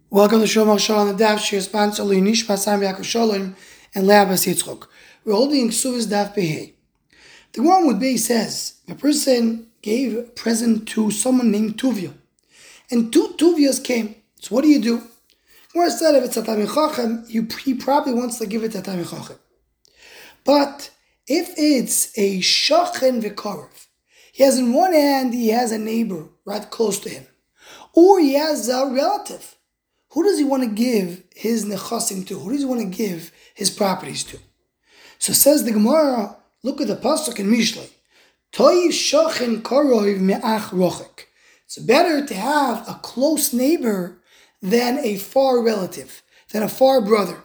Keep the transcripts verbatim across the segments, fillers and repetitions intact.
Welcome to Shomar Shah on the Daf Shir sponsor Leinish Pasam Yaakov Shalom and Leabas Yitzchok. We're holding Ksuvas Daf Behei. The Gemara with Bei says a person gave a present to someone named Tuvia, and two Tuvias came. So what do you do? Gemara said if it's a Talmid Chacham, you he probably wants to give it to a Talmid Chacham. But if it's a Shachen V'Karev, he has in one hand he has a neighbor right close to him, or he has a relative. Who does he want to give his nechasim to? Who does he want to give his properties to? So says the Gemara, look at the pasuk in Mishlei. Toiv shachen karov me'ach rochek. It's better to have a close neighbor than a far relative, than a far brother.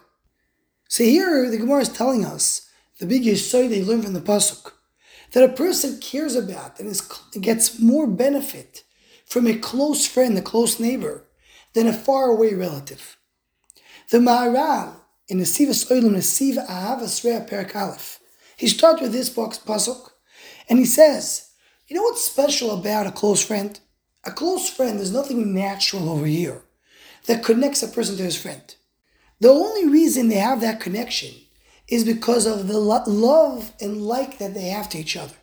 So here the Gemara is telling us, the big yesod they learn from the pasuk, that a person cares about and is, gets more benefit from a close friend, a close neighbor, than a faraway relative. The Maharal in the Sivas Oilam Nesiv Ahavas Rea Perak Aleph, he starts with this pasuk, and he says, you know what's special about a close friend? A close friend, there's nothing natural over here that connects a person to his friend. The only reason they have that connection is because of the lo- love and like that they have to each other.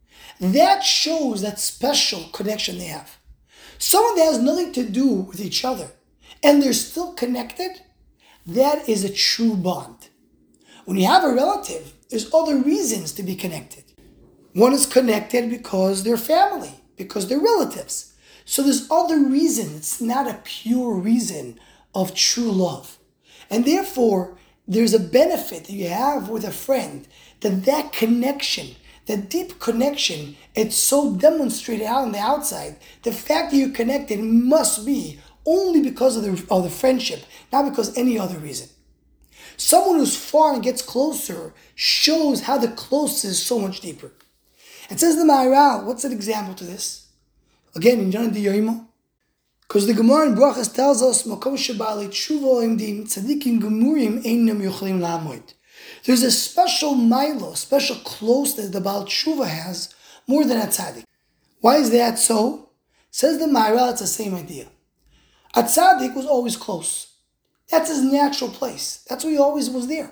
That shows that special connection they have. Someone that has nothing to do with each other, and they're still connected, that is a true bond. When you have a relative, there's other reasons to be connected. One is connected because they're family, because they're relatives. So there's other reasons. It's not a pure reason of true love. And therefore, there's a benefit that you have with a friend, that that connection, that deep connection, it's so demonstrated out on the outside. The fact that you're connected must be only because of the, of the friendship, not because any other reason. Someone who's far and gets closer shows how the closeness is so much deeper. It says the Maharal, what's an example to this? Again, in John Diyoimo, because the Gemara in Brachas tells us, Makom sheba'alei tshuva imdim tzadikim gemurim einam yochlim la'amoid. There's a special milo, a special closeness the Baal Tshuva has more than a tzaddik. Why is that so? Says the Maharal, it's the same idea. A tzaddik was always close. That's his natural place. That's where he always was there.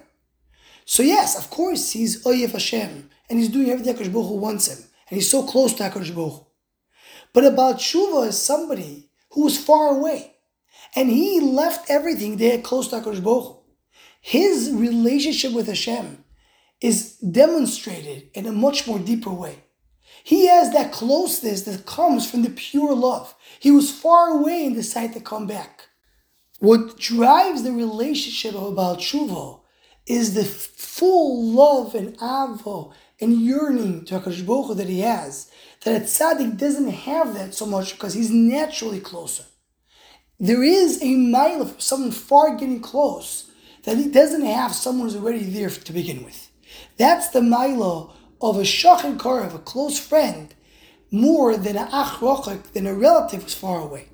So yes, of course, he's Oyev Hashem, and he's doing everything HaKadosh Baruch Hu wants him, and he's so close to HaKadosh Baruch Hu. But a Baal Tshuva is somebody who was far away, and he left everything there close to HaKadosh Baruch Hu. His relationship with Hashem is demonstrated in a much more deeper way. He has that closeness that comes from the pure love. He was far away and decided to come back. What drives the relationship of a Baal Tshuva is the full love and avo and yearning to HaKadosh Baruch Hu that he has, that a tzaddik doesn't have that so much because he's naturally closer. There is a mile of someone far getting close that he doesn't have someone who's already there to begin with. That's the milo of a shachen karev, a close friend, more than an ach rochek, than a relative who's far away.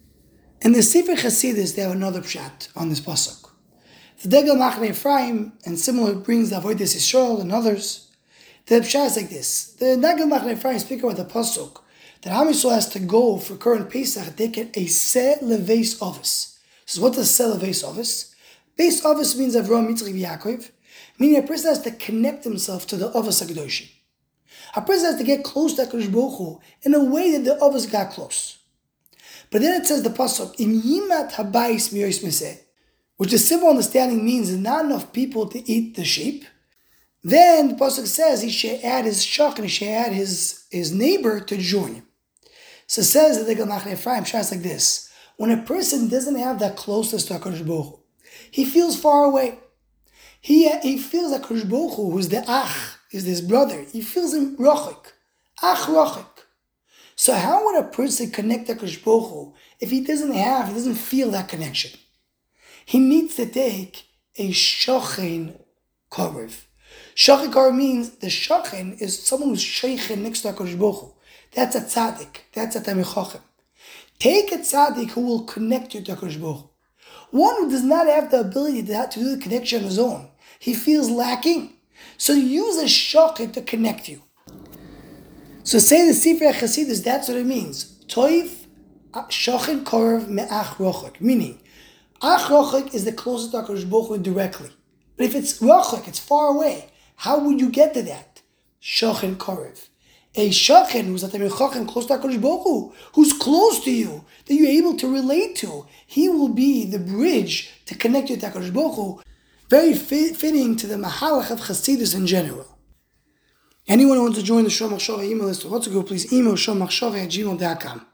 In the Sefer Chasidus, they have another pshat on this pasuk. The Degel Machne Ephraim, and similar brings the Avodas Yisrael and others. The pshat is like this. The Degel Machne Ephraim speak about the pasuk that Ham Yisrael has to go for current Pesach, take it a se leveis office. So what does se leveis office? Base office means Avraham, Yitzchak, Yaakov, meaning a person has to connect himself to the Avos HaKadoshim. A person has to get close to HaKadosh Baruch Hu in a way that the Avos got close. But then it says the pasuk, in Yimat Habayis Miyois Meseh, which a simple understanding means there's not enough people to eat the sheep. Then the pasuk says he should add his shach and he should add his, his neighbor to join him. So it says the Degel Machne Ephraim, shas like this. When a person doesn't have that closeness to HaKadosh Baruch Hu, he feels far away. He, he feels that HaKadosh Baruch Hu, who's the ach, is this brother. He feels him rochik. Ach rochik. So how would a person connect to HaKadosh Baruch Hu if he doesn't have, he doesn't feel that connection? He needs to take a shachen karev. Shachen karev means the shachen is someone who's shachen next to HaKadosh Baruch Hu. That's a tzaddik. That's a Talmid Chacham. Take a tzaddik who will connect you to HaKadosh Baruch Hu. One who does not have the ability to, have to do the connection on his own. He feels lacking. So use a shochet to connect you. So say the Sefer Chasidus, that's what it means. Toiv shochet korev me'ach rochek. Meaning, Ach rochik is the closest to HaKadosh Baruch Hu directly. But if it's rochik, it's far away, how would you get to that? Shochen Korev. A Shochen who's at the Mechachem close to HaKadosh Baruch Hu, who's close to you, that you're able to relate to, he will be the bridge to connect you to HaKadosh Baruch Hu. Very fit, fitting to the Mahalach of Chassidus in general. Anyone who wants to join the Shom Machshava email list, what's to go, please email shom machshava at gmail dot com.